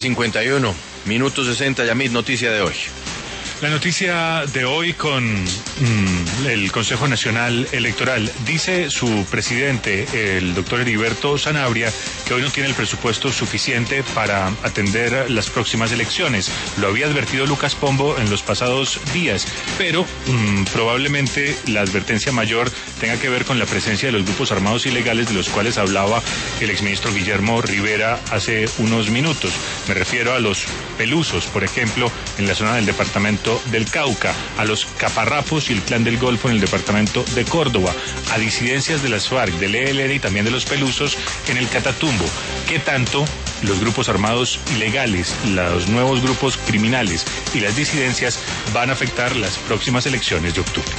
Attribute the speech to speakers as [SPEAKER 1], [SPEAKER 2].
[SPEAKER 1] 51, minuto 60, Yamid, noticia de hoy.
[SPEAKER 2] La noticia de hoy con el Consejo Nacional Electoral. Dice su presidente, el doctor Heriberto Sanabria, que hoy no tiene el presupuesto suficiente para atender las próximas elecciones. Lo había advertido Lucas Pombo en los pasados días, pero probablemente la advertencia mayor tenga que ver con la presencia de los grupos armados ilegales de los cuales hablaba el exministro Guillermo Rivera hace unos minutos. Me refiero a los pelusos, por ejemplo, en la zona del departamento del Cauca, a los caparrapos y el Clan del Golfo en el departamento de Córdoba, a disidencias de las FARC, del ELN y también de los pelusos en el Catatumbo. ¿Qué tanto los grupos armados ilegales, los nuevos grupos criminales y las disidencias van a afectar las próximas elecciones de octubre?